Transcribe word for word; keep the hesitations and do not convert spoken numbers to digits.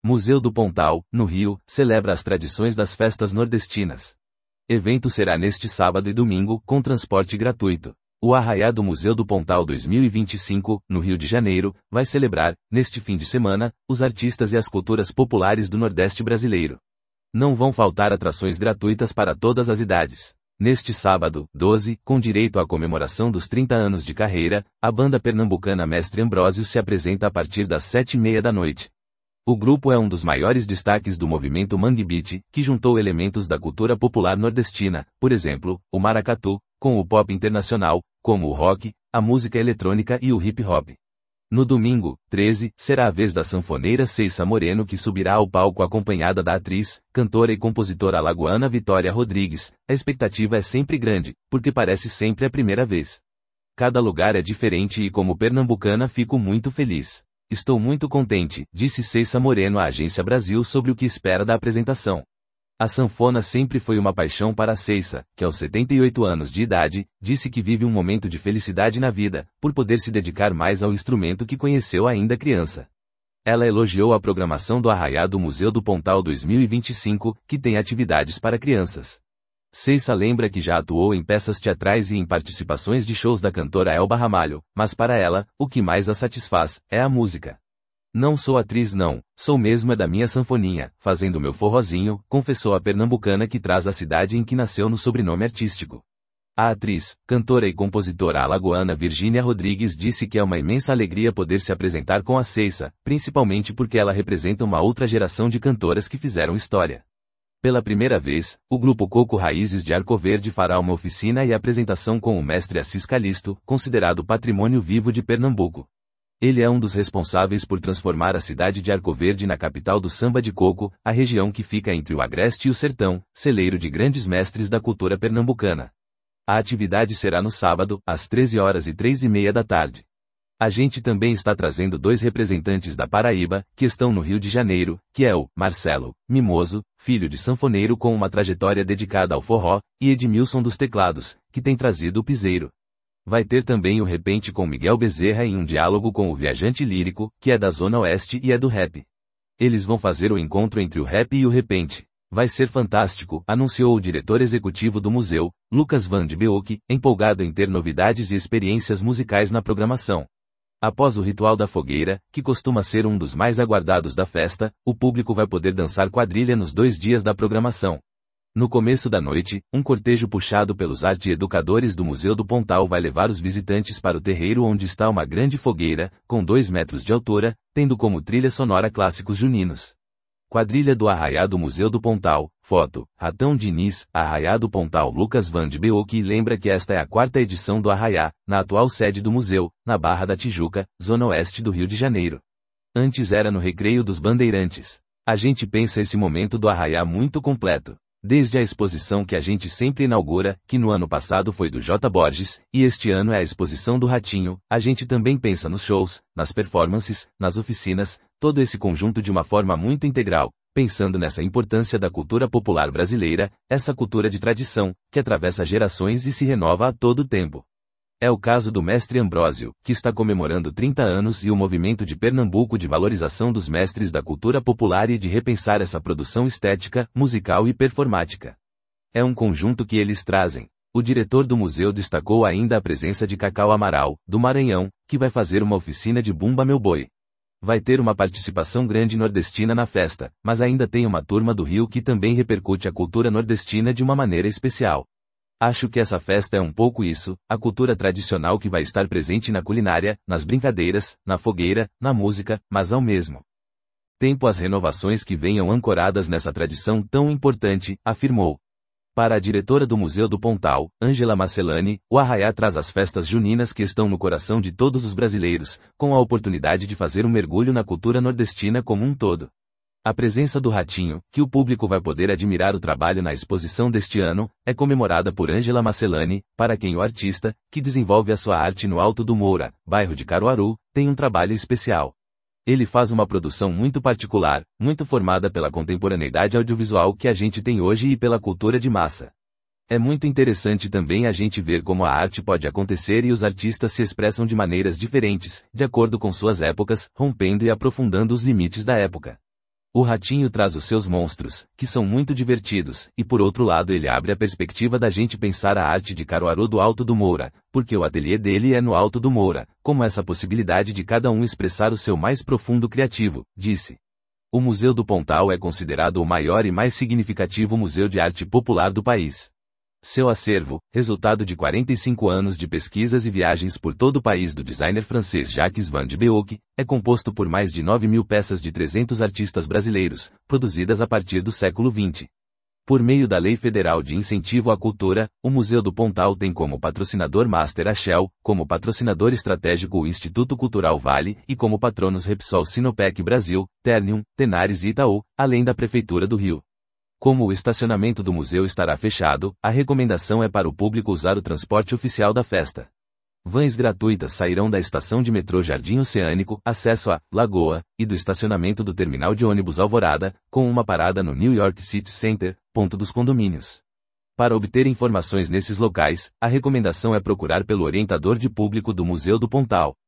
Museu do Pontal, no Rio, celebra as tradições das festas nordestinas. Evento será neste sábado e domingo, com transporte gratuito. O Arraiá do Museu do Pontal dois mil e vinte e cinco, no Rio de Janeiro, vai celebrar, neste fim de semana, os artistas e as culturas populares do Nordeste brasileiro. Não vão faltar atrações gratuitas para todas as idades. Neste sábado, doze, com direito à comemoração dos trinta anos de carreira, a banda pernambucana Mestre Ambrósio se apresenta a partir das sete e meia da noite. O grupo é um dos maiores destaques do movimento Mangue Beat, que juntou elementos da cultura popular nordestina, por exemplo, o maracatu, com o pop internacional, como o rock, a música eletrônica e o hip hop. No domingo, treze, será a vez da sanfoneira Ceissa Moreno que subirá ao palco acompanhada da atriz, cantora e compositora alagoana Vitória Rodrigues. A expectativa é sempre grande, porque parece sempre a primeira vez. Cada lugar é diferente e como pernambucana fico muito feliz. Estou muito contente, disse Ceissa Moreno à Agência Brasil sobre o que espera da apresentação. A sanfona sempre foi uma paixão para Ceissa, que aos setenta e oito anos de idade, disse que vive um momento de felicidade na vida, por poder se dedicar mais ao instrumento que conheceu ainda criança. Ela elogiou a programação do Arraiá do Museu do Pontal dois mil e vinte e cinco, que tem atividades para crianças. Ceissa lembra que já atuou em peças teatrais e em participações de shows da cantora Elba Ramalho, mas para ela, o que mais a satisfaz, é a música. Não sou atriz não, sou mesmo é da minha sanfoninha, fazendo meu forrozinho, confessou a pernambucana que traz a cidade em que nasceu no sobrenome artístico. A atriz, cantora e compositora alagoana Virgínia Rodrigues disse que é uma imensa alegria poder se apresentar com a Ceissa, principalmente porque ela representa uma outra geração de cantoras que fizeram história. Pela primeira vez, o grupo Coco Raízes de Arcoverde fará uma oficina e apresentação com o mestre Assis Calisto, considerado patrimônio vivo de Pernambuco. Ele é um dos responsáveis por transformar a cidade de Arcoverde na capital do samba de coco, a região que fica entre o Agreste e o Sertão, celeiro de grandes mestres da cultura pernambucana. A atividade será no sábado, às treze horas e três e meia da tarde. A gente também está trazendo dois representantes da Paraíba, que estão no Rio de Janeiro, que é o Marcelo Mimoso, filho de sanfoneiro com uma trajetória dedicada ao forró, e Edmilson dos Teclados, que tem trazido o piseiro. Vai ter também o Repente com Miguel Bezerra em um diálogo com o viajante lírico, que é da Zona Oeste e é do rap. Eles vão fazer o encontro entre o rap e o repente. Vai ser fantástico, anunciou o diretor executivo do museu, Lucas Van de Beock, empolgado em ter novidades e experiências musicais na programação. Após o ritual da fogueira, que costuma ser um dos mais aguardados da festa, o público vai poder dançar quadrilha nos dois dias da programação. No começo da noite, um cortejo puxado pelos arte-educadores do Museu do Pontal vai levar os visitantes para o terreiro onde está uma grande fogueira, com dois metros de altura, tendo como trilha sonora clássicos juninos. Quadrilha do Arraiá do Museu do Pontal, foto, Ratão Diniz, Arraiá do Pontal Lucas Van de Beock lembra que esta é a quarta edição do Arraiá, na atual sede do museu, na Barra da Tijuca, zona oeste do Rio de Janeiro. Antes era no Recreio dos Bandeirantes. A gente pensa esse momento do Arraiá muito completo. Desde a exposição que a gente sempre inaugura, que no ano passado foi do J. Borges, e este ano é a exposição do Ratinho, a gente também pensa nos shows, nas performances, nas oficinas, todo esse conjunto de uma forma muito integral, pensando nessa importância da cultura popular brasileira, essa cultura de tradição, que atravessa gerações e se renova a todo tempo. É o caso do Mestre Ambrósio, que está comemorando trinta anos e o movimento de Pernambuco de valorização dos mestres da cultura popular e de repensar essa produção estética, musical e performática. É um conjunto que eles trazem. O diretor do museu destacou ainda a presença de Cacau Amaral, do Maranhão, que vai fazer uma oficina de Bumba Meu Boi. Vai ter uma participação grande nordestina na festa, mas ainda tem uma turma do Rio que também repercute a cultura nordestina de uma maneira especial. Acho que essa festa é um pouco isso, a cultura tradicional que vai estar presente na culinária, nas brincadeiras, na fogueira, na música, mas ao mesmo tempo as renovações que venham ancoradas nessa tradição tão importante, afirmou. Para a diretora do Museu do Pontal, Ângela Marcelani, o Arraiá traz as festas juninas que estão no coração de todos os brasileiros, com a oportunidade de fazer um mergulho na cultura nordestina como um todo. A presença do Ratinho, que o público vai poder admirar o trabalho na exposição deste ano, é comemorada por Ângela Marcelani, para quem o artista, que desenvolve a sua arte no Alto do Moura, bairro de Caruaru, tem um trabalho especial. Ele faz uma produção muito particular, muito formada pela contemporaneidade audiovisual que a gente tem hoje e pela cultura de massa. É muito interessante também a gente ver como a arte pode acontecer e os artistas se expressam de maneiras diferentes, de acordo com suas épocas, rompendo e aprofundando os limites da época. O Ratinho traz os seus monstros, que são muito divertidos, e por outro lado ele abre a perspectiva da gente pensar a arte de Caruaru do Alto do Moura, porque o ateliê dele é no Alto do Moura, como essa possibilidade de cada um expressar o seu mais profundo criativo, disse. O Museu do Pontal é considerado o maior e mais significativo museu de arte popular do país. Seu acervo, resultado de quarenta e cinco anos de pesquisas e viagens por todo o país do designer francês Jacques Van de Beouque, é composto por mais de nove mil peças de trezentos artistas brasileiros, produzidas a partir do século vinte. Por meio da Lei Federal de Incentivo à Cultura, o Museu do Pontal tem como patrocinador Master a Shell, como patrocinador estratégico o Instituto Cultural Vale e como patronos Repsol Sinopec Brasil, Ternium, Tenares e Itaú, além da Prefeitura do Rio. Como o estacionamento do museu estará fechado, a recomendação é para o público usar o transporte oficial da festa. Vans gratuitas sairão da estação de metrô Jardim Oceânico, acesso à Lagoa, e do estacionamento do terminal de ônibus Alvorada, com uma parada no New York City Center, ponto dos condomínios. Para obter informações nesses locais, a recomendação é procurar pelo orientador de público do Museu do Pontal.